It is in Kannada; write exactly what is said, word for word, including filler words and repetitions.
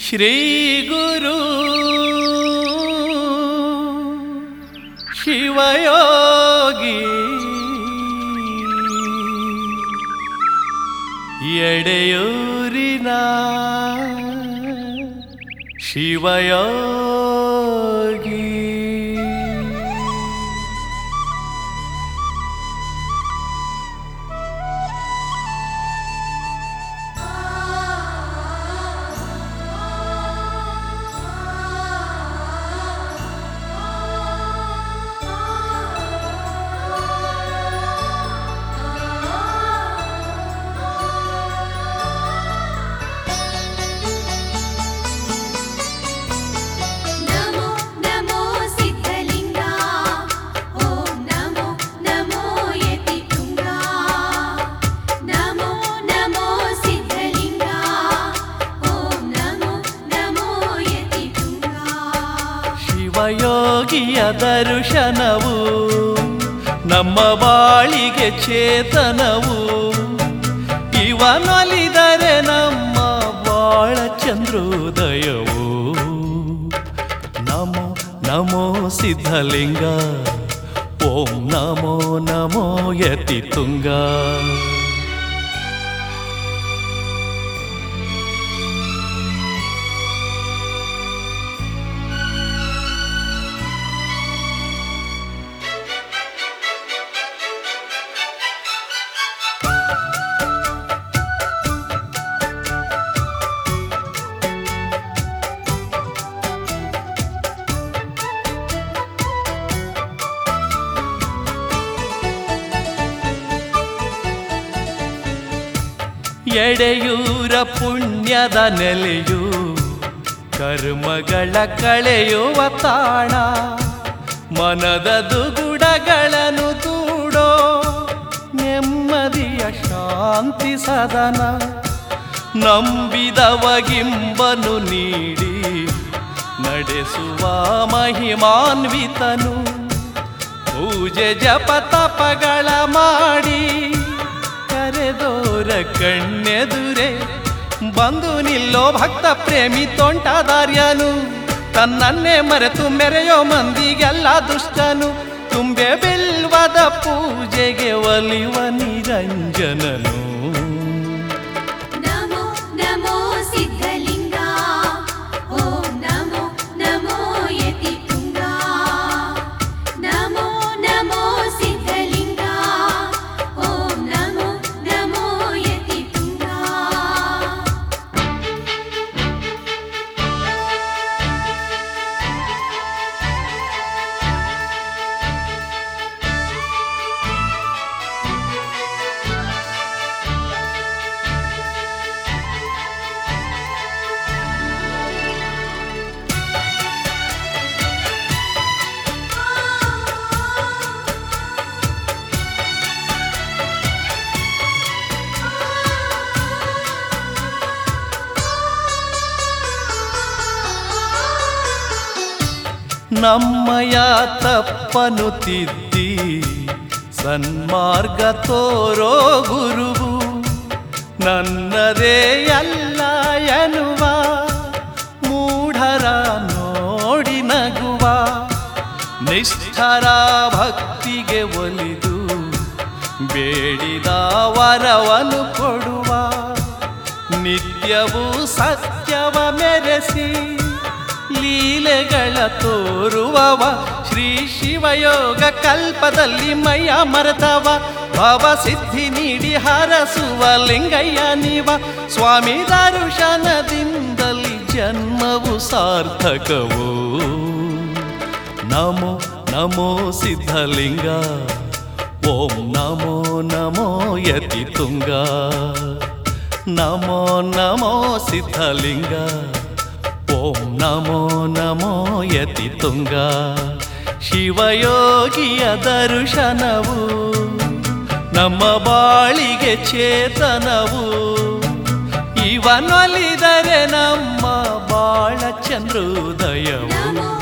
ಶ್ರೀ ಗುರು ಶಿವಯೋಗಿ ಎಡೆಯೂರಿನ ಶಿವಯೋಗಿ. ಶಿವಯೋಗಿಯ ದರ್ಶನವು ನಮ್ಮ ಬಾಳಿಗೆ ಚೇತನವು. ಇವನೊಲಿದರೆ ನಮ್ಮ ಬಾಳ ಚಂದ್ರೋದಯವು. ನಮೋ ನಮೋ ಸಿದ್ಧಲಿಂಗ, ಓಂ ನಮೋ ನಮೋ ಯತಿ ತುಂಗ. ಎಡೆಯೂರ ಪುಣ್ಯದ ನೆಲೆಯು ಕರ್ಮಗಳ ಕಳೆಯುವ ತಾಣ. ಮನದ ದುಗುಡಗಳನ್ನು ದೂಡೋ ನೆಮ್ಮದಿಯ ಶಾಂತಿ ಸದನ. ನಂಬಿದವಗಿಂಬನು ನೀಡಿ ನಡೆಸುವ ಮಹಿಮಾನ್ವಿತನು. ಪೂಜೆ ಜಪ ತಪಗಳ ಮಾಡಿ ಕರೆದೋರ ಕಣ್ಣೆದುರೆ ಬಂದು ನಿಲ್ಲೋ ಭಕ್ತ ಪ್ರೇಮಿ ತೋಂಟದಾರ್ಯನು. ತನ್ನನ್ನೇ ಮರೆತು ಮೆರೆಯೋ ಮಂದಿಗೆಲ್ಲ ದುಷ್ಟನು. ತುಂಬೆ ಬಿಲ್ವದ ಪೂಜೆಗೆ ಒಲಿಯುವ ನಿರಂಜನನು. ನಮೋ ನಮೋ ಸಿದ್ಧಲಿಂಗ, ಓಂ ನಮೋ ನಮೋ ಯತಿ ತುಂಗ. ನಮೋ ನಮೋ ಸಿದ್ಧಲಿಂಗ, ಓಂ ನಮೋ ನಮೋ ಯತಿ ತುಂಗ. ನಮ್ಮಯ ತಪ್ಪನು ತಿದ್ದಿ ಸನ್ಮಾರ್ಗ ತೋರೋ ಗುರುವು. ನನ್ನದೇ ಎಲ್ಲ ಎನ್ನುವ ಮೂಢರ ನೋಡಿ ನಗುವ. ನಿಷ್ಠರ ಭಕ್ತಿಗೆ ಒಲಿದು ಬೇಡಿದ ವರವನು ಕೊಡುವ. ನಿತ್ಯವೂ ಸತ್ಯವ ಮೆರೆಸಿ ಲೀಲೆಗಳ ತೋರುವವ. ಶ್ರೀ ಶಿವಯೋಗ ಕಲ್ಪದಲ್ಲಿ ಮೈಯ ಮರೆತವ. ಭವ ಸಿದ್ಧಿ ನೀಡಿ ಹರಸುವ ಲಿಂಗಯ್ಯ ನೀವ. ಸ್ವಾಮಿ ದರ್ಶನದಿಂದಲಿ ಜನ್ಮವು ಸಾರ್ಥಕವು. ನಮೋ ನಮೋ ಸಿದ್ಧಲಿಂಗ, ಓಂ ನಮೋ ನಮೋ ಯತಿ ತುಂಗ. ನಮೋ ನಮೋ ಸಿದ್ಧಲಿಂಗ, ಓಂ ನಮೋ ನಮೋ ಯತಿ ತುಂಗ. ಶಿವಯೋಗಿಯ ದರ್ಶನವು ನಮ್ಮ ಬಾಳಿಗೆ ಚೇತನವು. ಇವನೊಲಿದರೆ ನಮ್ಮ ಬಾಳ ಚಂದ್ರೋದಯವು.